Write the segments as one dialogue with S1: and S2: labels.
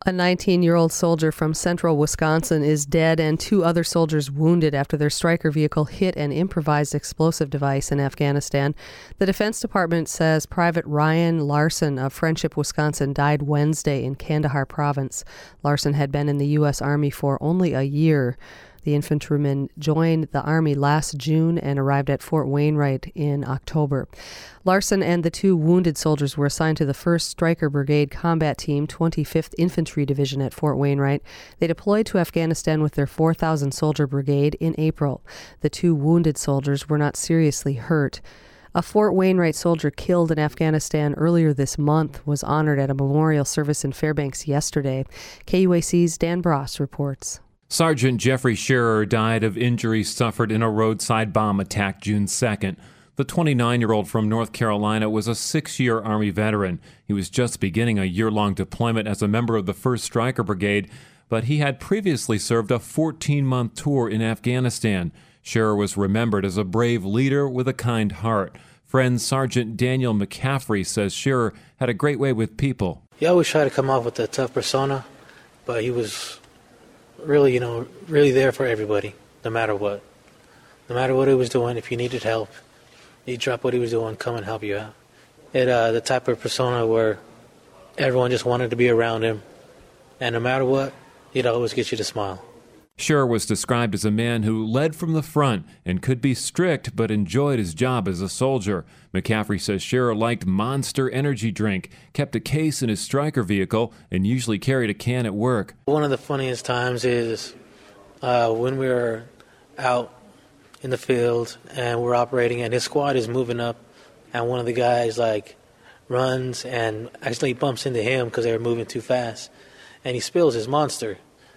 S1: A 19-year-old soldier from central Wisconsin is dead and 2 other soldiers wounded after their Stryker vehicle hit an improvised explosive device in Afghanistan. The Defense Department says Private Ryan Larson of Friendship, Wisconsin, died Wednesday in Kandahar province. Larson had been in the U.S. Army for only a year. The infantryman joined the Army last June and arrived at Fort Wainwright in October. Larson and the 2 wounded soldiers were assigned to the 1st Stryker Brigade Combat Team, 25th Infantry Division at Fort Wainwright. They deployed to Afghanistan with their 4,000-soldier brigade in April. The 2 wounded soldiers were not seriously hurt. A Fort Wainwright soldier killed in Afghanistan earlier this month was honored at a memorial service in Fairbanks yesterday. KUAC's Dan Bross reports.
S2: Sergeant Jeffrey Scherer died of injuries suffered in a roadside bomb attack June 2nd. The 29-year-old from North Carolina was a 6-year Army veteran. He was just beginning a year-long deployment as a member of the 1st Stryker Brigade, but he had previously served a 14-month tour in Afghanistan. Scherer was remembered as a brave leader with a kind heart. Friend Sergeant Daniel McCaffrey says Scherer had a great way with people.
S3: He always tried to come off with a tough persona, but he was really, really there for everybody, no matter what. No matter what he was doing, if you needed help, he'd drop what he was doing, come and help you out. The type of persona where everyone just wanted to be around him, and no matter what, he'd always get you to smile.
S2: Scherer was described as a man who led from the front and could be strict but enjoyed his job as a soldier. McCaffrey says Scherer liked Monster energy drink, kept a case in his Stryker vehicle, and usually carried a can at work.
S3: One of the funniest times is when we were out in the field and we're operating and his squad is moving up and one of the guys runs and actually bumps into him because they were moving too fast and he spills his Monster.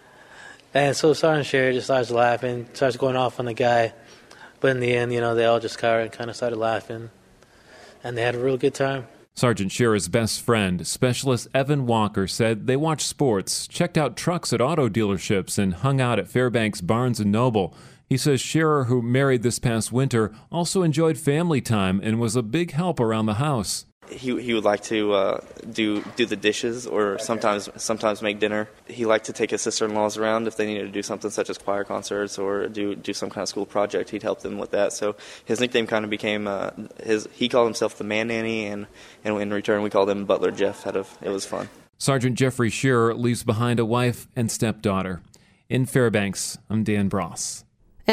S3: And so Sergeant Scherer just starts laughing, starts going off on the guy. But in the end, they all just kind of started laughing. And they had a real good time.
S2: Sergeant Scherer's best friend, Specialist Evan Walker, said they watched sports, checked out trucks at auto dealerships, and hung out at Fairbanks Barnes & Noble. He says Scherer, who married this past winter, also enjoyed family time and was a big help around the house.
S4: He would like to do the dishes or sometimes make dinner. He liked to take his sister-in-laws around if they needed to do something such as choir concerts or do some kind of school project. He'd help them with that. So his nickname kind of became he called himself the Man Nanny, and in return we called him Butler Jeff. It was fun.
S2: Sergeant Jeffrey Scherer leaves behind a wife and stepdaughter. In Fairbanks, I'm Dan Bross.